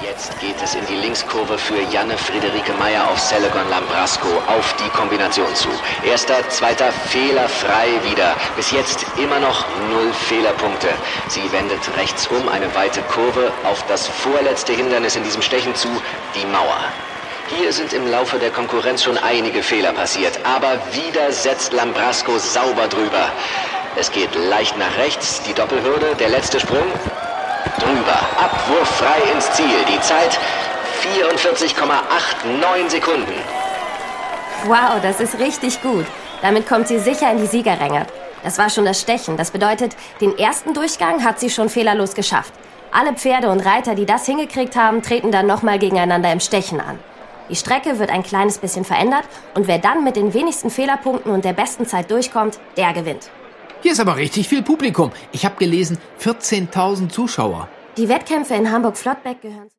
Jetzt geht es in die Linkskurve für Janne Friederike Meyer auf Selegon Lambrasco auf die Kombination zu. Erster, zweiter, fehlerfrei wieder. Bis jetzt immer noch 0 Fehlerpunkte. Sie wendet rechts um, eine weite Kurve auf das vorletzte Hindernis in diesem Stechen zu, die Mauer. Hier sind im Laufe der Konkurrenz schon einige Fehler passiert, aber wieder setzt Lambrasco sauber drüber. Es geht leicht nach rechts, die Doppelhürde, der letzte Sprung. Drüber, Abwurf frei ins Ziel. Die Zeit 44,89 Sekunden. Wow, das ist richtig gut. Damit kommt sie sicher in die Siegerränge. Das war schon das Stechen. Das bedeutet, den ersten Durchgang hat sie schon fehlerlos geschafft. Alle Pferde und Reiter, die das hingekriegt haben, treten dann nochmal gegeneinander im Stechen an. Die Strecke wird ein kleines bisschen verändert und wer dann mit den wenigsten Fehlerpunkten und der besten Zeit durchkommt, der gewinnt. Hier ist aber richtig viel Publikum. Ich habe gelesen, 14.000 Zuschauer. Die Wettkämpfe in Hamburg-Flottbeck gehören